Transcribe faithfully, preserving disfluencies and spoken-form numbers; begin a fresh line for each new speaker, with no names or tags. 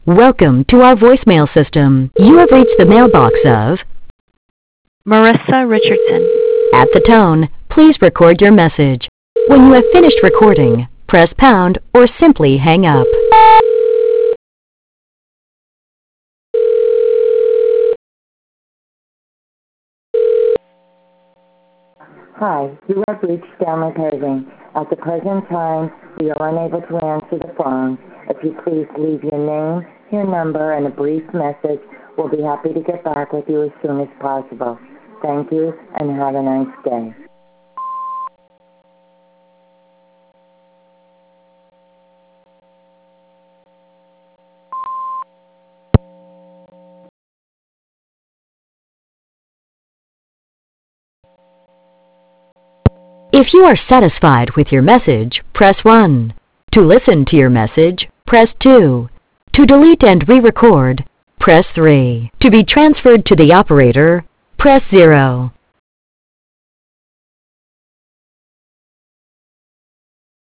Welcome to our voicemail system. You have reached the mailbox of...
Marissa Richardson.
At the tone, please record your message. When you have finished recording, press pound or simply hang up.
Hi, you have reached Stanley Paving. At the present time, we are unable to answer the phone. If you please leave your name, your number, and a brief message, we'll be happy to get back with you as soon as possible. Thank you, and have a nice day.
If you are satisfied with your message, press one. To listen to your message, press two. To delete and re-record, press three. To be transferred to the operator, press zero.